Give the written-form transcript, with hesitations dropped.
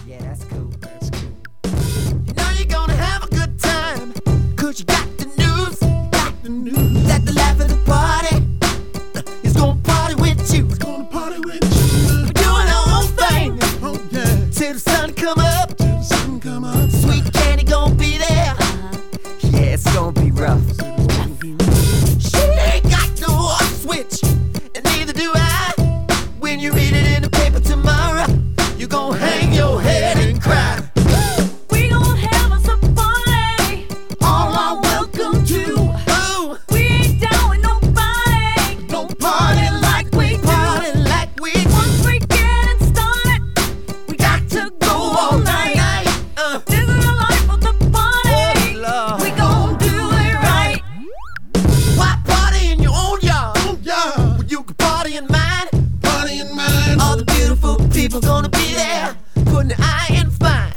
Yeah, that's cool. That's cool. You know you're gonna have a good time, 'cause you got the news. Got the news. That the life of the party is gonna party with you. It's gonna party with you. We're doing our own thing Oh yeah. till the sun come up. Till the sun come up. Sweet candy gonna be there. Yeah, it's gonna be rough. She ain't got no off switch, and neither do I. When you read it in the paper tomorrow, you're gonna hang your head and cry. We gon' have us a party. All are welcome to. Oh, We ain't down with nobody. don't party like we party like we Once we get it started, we got to go all night. This is the life of the party. Oh, Lord. We gon' do it right. Why party in your own yard Oh yeah. when you can party in mine? Party in mind. All the beautiful people gonna be there, putting the eye in fine.